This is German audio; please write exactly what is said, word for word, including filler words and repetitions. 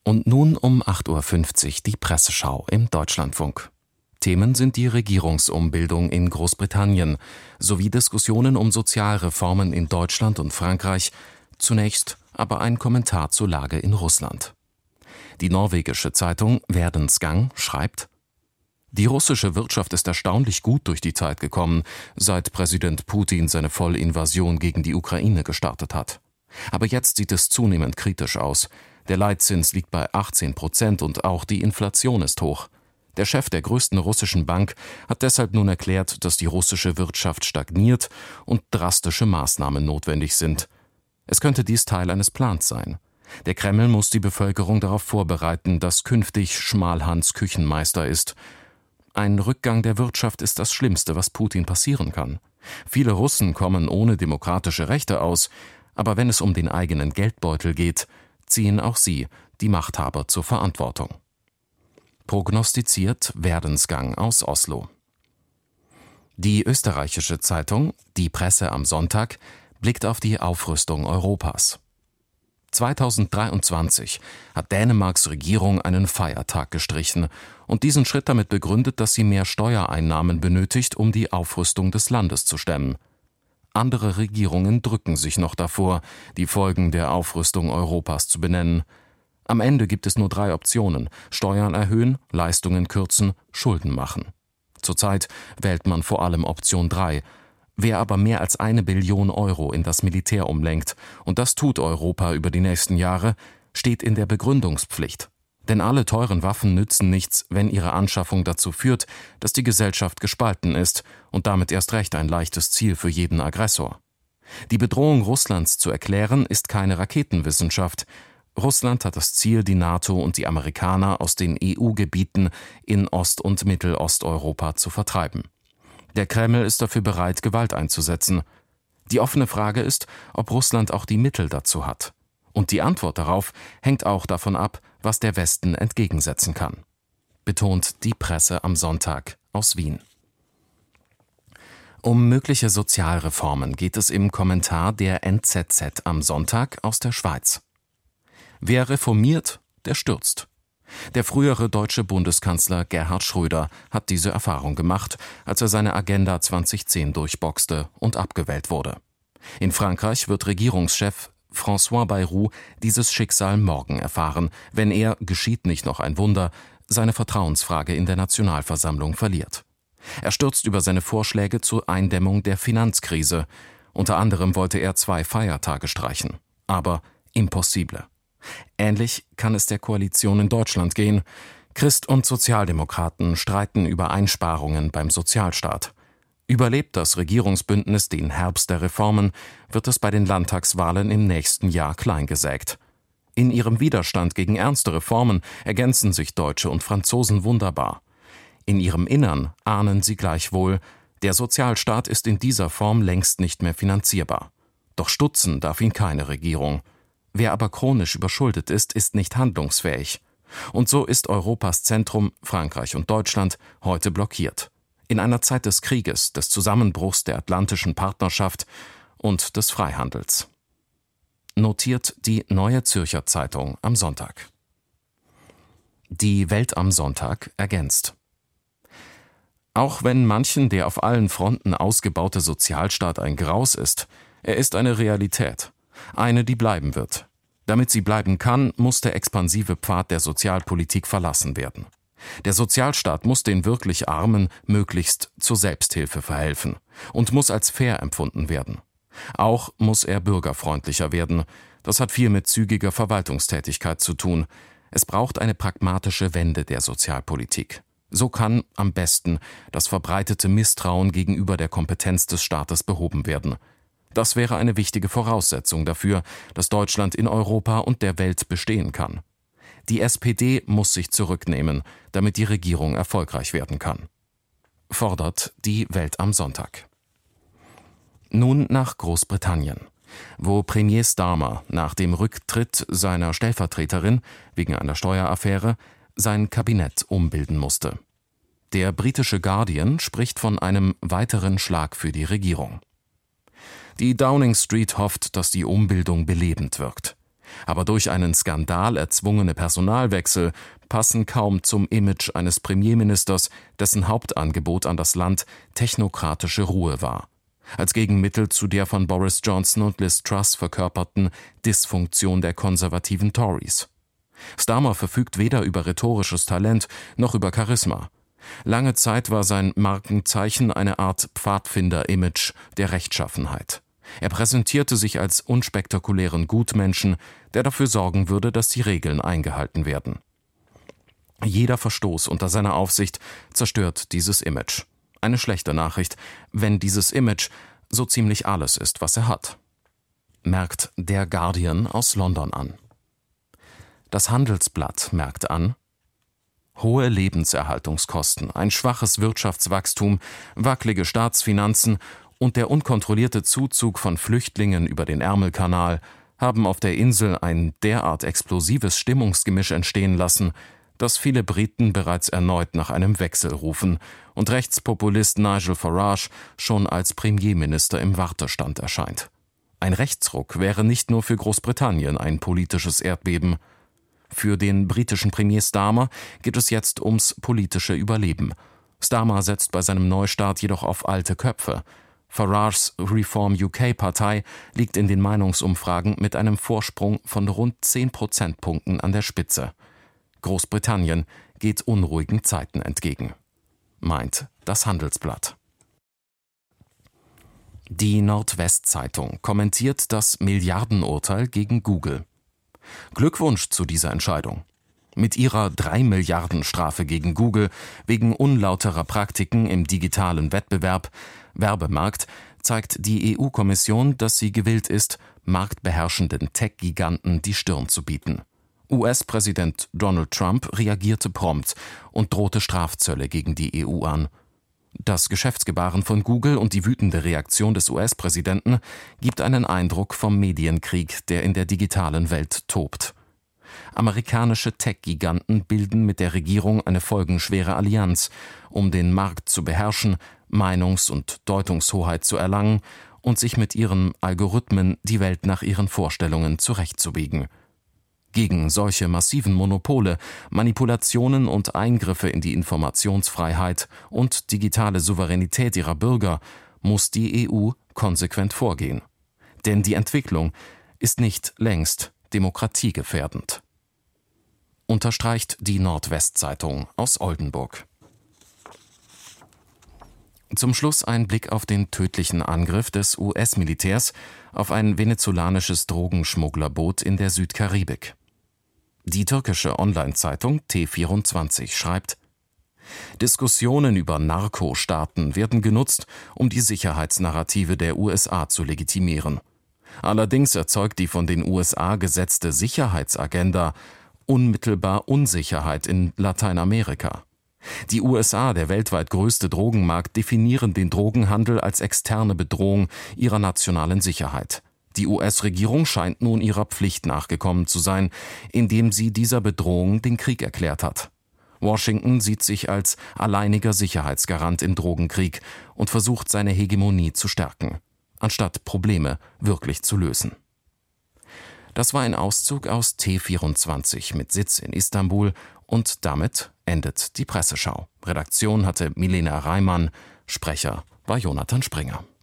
Und nun um acht Uhr fünfzig die Presseschau im Deutschlandfunk. Themen sind die Regierungsumbildung in Großbritannien sowie Diskussionen um Sozialreformen in Deutschland und Frankreich, zunächst aber ein Kommentar zur Lage in Russland. Die norwegische Zeitung Verdensgang schreibt: Die russische Wirtschaft ist erstaunlich gut durch die Zeit gekommen, seit Präsident Putin seine Vollinvasion gegen die Ukraine gestartet hat. Aber jetzt sieht es zunehmend kritisch aus. Der Leitzins liegt bei achtzehn Prozent und auch die Inflation ist hoch. Der Chef der größten russischen Bank hat deshalb nun erklärt, dass die russische Wirtschaft stagniert und drastische Maßnahmen notwendig sind. Es könnte dies Teil eines Plans sein. Der Kreml muss die Bevölkerung darauf vorbereiten, dass künftig Schmalhans Küchenmeister ist. Ein Rückgang der Wirtschaft ist das Schlimmste, was Putin passieren kann. Viele Russen kommen ohne demokratische Rechte aus, aber wenn es um den eigenen Geldbeutel geht, ziehen auch sie, die Machthaber, zur Verantwortung. Prognostiziert Verdensgang aus Oslo. Die österreichische Zeitung Die Presse am Sonntag blickt auf die Aufrüstung Europas. zweitausenddreiundzwanzig hat Dänemarks Regierung einen Feiertag gestrichen und diesen Schritt damit begründet, dass sie mehr Steuereinnahmen benötigt, um die Aufrüstung des Landes zu stemmen. Andere Regierungen drücken sich noch davor, die Folgen der Aufrüstung Europas zu benennen. Am Ende gibt es nur drei Optionen: Steuern erhöhen, Leistungen kürzen, Schulden machen. Zurzeit wählt man vor allem Option drei. Wer aber mehr als eine Billion Euro in das Militär umlenkt, und das tut Europa über die nächsten Jahre, steht in der Begründungspflicht. Denn alle teuren Waffen nützen nichts, wenn ihre Anschaffung dazu führt, dass die Gesellschaft gespalten ist und damit erst recht ein leichtes Ziel für jeden Aggressor. Die Bedrohung Russlands zu erklären, ist keine Raketenwissenschaft. Russland hat das Ziel, die NATO und die Amerikaner aus den E U-Gebieten in Ost- und Mittelosteuropa zu vertreiben. Der Kreml ist dafür bereit, Gewalt einzusetzen. Die offene Frage ist, ob Russland auch die Mittel dazu hat. Und die Antwort darauf hängt auch davon ab, was der Westen entgegensetzen kann, betont die Presse am Sonntag aus Wien. Um mögliche Sozialreformen geht es im Kommentar der N Z Z am Sonntag aus der Schweiz. Wer reformiert, der stürzt. Der frühere deutsche Bundeskanzler Gerhard Schröder hat diese Erfahrung gemacht, als er seine Agenda zweitausendzehn durchboxte und abgewählt wurde. In Frankreich wird Regierungschef François Bayrou dieses Schicksal morgen erfahren, wenn er, geschieht nicht noch ein Wunder, seine Vertrauensfrage in der Nationalversammlung verliert. Er stürzt über seine Vorschläge zur Eindämmung der Finanzkrise. Unter anderem wollte er zwei Feiertage streichen. Aber impossible. Ähnlich kann es der Koalition in Deutschland gehen. Christ- und Sozialdemokraten streiten über Einsparungen beim Sozialstaat. Überlebt das Regierungsbündnis den Herbst der Reformen, wird es bei den Landtagswahlen im nächsten Jahr kleingesägt. In ihrem Widerstand gegen ernste Reformen ergänzen sich Deutsche und Franzosen wunderbar. In ihrem Innern ahnen sie gleichwohl, der Sozialstaat ist in dieser Form längst nicht mehr finanzierbar. Doch stutzen darf ihn keine Regierung. Wer aber chronisch überschuldet ist, ist nicht handlungsfähig. Und so ist Europas Zentrum, Frankreich und Deutschland, heute blockiert. In einer Zeit des Krieges, des Zusammenbruchs der atlantischen Partnerschaft und des Freihandels. Notiert die Neue Zürcher Zeitung am Sonntag. Die Welt am Sonntag ergänzt: Auch wenn manchen der auf allen Fronten ausgebaute Sozialstaat ein Graus ist, er ist eine Realität. Eine, die bleiben wird. Damit sie bleiben kann, muss der expansive Pfad der Sozialpolitik verlassen werden. Der Sozialstaat muss den wirklich Armen möglichst zur Selbsthilfe verhelfen und muss als fair empfunden werden. Auch muss er bürgerfreundlicher werden. Das hat viel mit zügiger Verwaltungstätigkeit zu tun. Es braucht eine pragmatische Wende der Sozialpolitik. So kann am besten das verbreitete Misstrauen gegenüber der Kompetenz des Staates behoben werden. Das wäre eine wichtige Voraussetzung dafür, dass Deutschland in Europa und der Welt bestehen kann. Die S P D muss sich zurücknehmen, damit die Regierung erfolgreich werden kann, fordert die Welt am Sonntag. Nun nach Großbritannien, wo Premier Starmer nach dem Rücktritt seiner Stellvertreterin wegen einer Steueraffäre sein Kabinett umbilden musste. Der britische Guardian spricht von einem weiteren Schlag für die Regierung. Die Downing Street hofft, dass die Umbildung belebend wirkt. Aber durch einen Skandal erzwungene Personalwechsel passen kaum zum Image eines Premierministers, dessen Hauptangebot an das Land technokratische Ruhe war. Als Gegenmittel zu der von Boris Johnson und Liz Truss verkörperten Dysfunktion der konservativen Tories. Starmer verfügt weder über rhetorisches Talent noch über Charisma. Lange Zeit war sein Markenzeichen eine Art Pfadfinder-Image der Rechtschaffenheit. Er präsentierte sich als unspektakulären Gutmenschen, der dafür sorgen würde, dass die Regeln eingehalten werden. Jeder Verstoß unter seiner Aufsicht zerstört dieses Image. Eine schlechte Nachricht, wenn dieses Image so ziemlich alles ist, was er hat. Merkt der Guardian aus London an. Das Handelsblatt merkt an: hohe Lebenserhaltungskosten, ein schwaches Wirtschaftswachstum, wackelige Staatsfinanzen und der unkontrollierte Zuzug von Flüchtlingen über den Ärmelkanal haben auf der Insel ein derart explosives Stimmungsgemisch entstehen lassen, dass viele Briten bereits erneut nach einem Wechsel rufen und Rechtspopulist Nigel Farage schon als Premierminister im Wartestand erscheint. Ein Rechtsruck wäre nicht nur für Großbritannien ein politisches Erdbeben. Für den britischen Premier Starmer geht es jetzt ums politische Überleben. Starmer setzt bei seinem Neustart jedoch auf alte Köpfe. Farages Reform U K-Partei liegt in den Meinungsumfragen mit einem Vorsprung von rund zehn Prozentpunkten an der Spitze. Großbritannien geht unruhigen Zeiten entgegen, meint das Handelsblatt. Die Nordwest-Zeitung kommentiert das Milliardenurteil gegen Google. Glückwunsch zu dieser Entscheidung. Mit ihrer drei Milliarden Strafe gegen Google wegen unlauterer Praktiken im digitalen Wettbewerb, Werbemarkt, zeigt die E U-Kommission, dass sie gewillt ist, marktbeherrschenden Tech-Giganten die Stirn zu bieten. U S-Präsident Donald Trump reagierte prompt und drohte Strafzölle gegen die E U an. Das Geschäftsgebaren von Google und die wütende Reaktion des U S-Präsidenten gibt einen Eindruck vom Medienkrieg, der in der digitalen Welt tobt. Amerikanische Tech-Giganten bilden mit der Regierung eine folgenschwere Allianz, um den Markt zu beherrschen, Meinungs- und Deutungshoheit zu erlangen und sich mit ihren Algorithmen die Welt nach ihren Vorstellungen zurechtzubiegen. Gegen solche massiven Monopole, Manipulationen und Eingriffe in die Informationsfreiheit und digitale Souveränität ihrer Bürger muss die E U konsequent vorgehen. Denn die Entwicklung ist nicht längst demokratiegefährdend. Unterstreicht die Nordwest-Zeitung aus Oldenburg. Zum Schluss ein Blick auf den tödlichen Angriff des U S-Militärs auf ein venezolanisches Drogenschmugglerboot in der Südkaribik. Die türkische Online-Zeitung T vierundzwanzig schreibt: Diskussionen über Narko-Staaten werden genutzt, um die Sicherheitsnarrative der U S A zu legitimieren. Allerdings erzeugt die von den U S A gesetzte Sicherheitsagenda unmittelbar Unsicherheit in Lateinamerika. Die U S A, der weltweit größte Drogenmarkt, definieren den Drogenhandel als externe Bedrohung ihrer nationalen Sicherheit. Die U S-Regierung scheint nun ihrer Pflicht nachgekommen zu sein, indem sie dieser Bedrohung den Krieg erklärt hat. Washington sieht sich als alleiniger Sicherheitsgarant im Drogenkrieg und versucht, seine Hegemonie zu stärken, anstatt Probleme wirklich zu lösen. Das war ein Auszug aus T vierundzwanzig mit Sitz in Istanbul und damit endet die Presseschau. Redaktion hatte Milena Reimann, Sprecher war Jonathan Springer.